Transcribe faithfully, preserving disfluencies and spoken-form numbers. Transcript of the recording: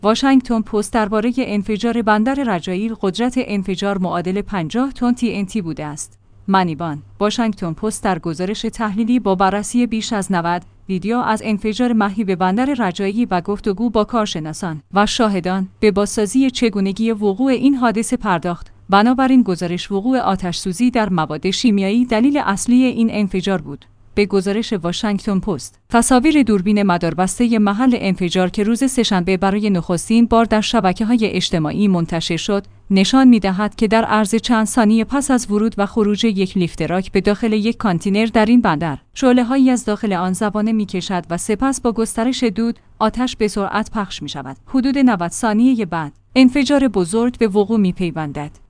واشنگتن پست درباره انفجار بندر رجاییل قدرت انفجار معادل پنجاه تن تی ان تی بوده است. منیبان: واشنگتن پست در گزارش تحلیلی با بررسی بیش از نود ویدیو از انفجار مهیب بندر رجایی و گفتگو با کارشناسان و شاهدان به بازسازی چگونگی وقوع این حادثه پرداخت. بنابراین گزارش وقوع آتش‌سوزی در مواد شیمیایی دلیل اصلی این انفجار بود. به گزارش واشنگتن پست، تصاویر دوربین مداربسته محل انفجار که روز سه‌شنبه برای نخستین بار در شبکه‌های اجتماعی منتشر شد، نشان می‌دهد که در عرض چند ثانیه پس از ورود و خروج یک لیفت راک به داخل یک کانتینر در این بندر، شعله‌هایی از داخل آن زبانه می‌کشد و سپس با گسترش دود، آتش به سرعت پخش می‌شود. حدود نود ثانیه بعد، انفجار بزرگ به وقوع می‌پیوندد.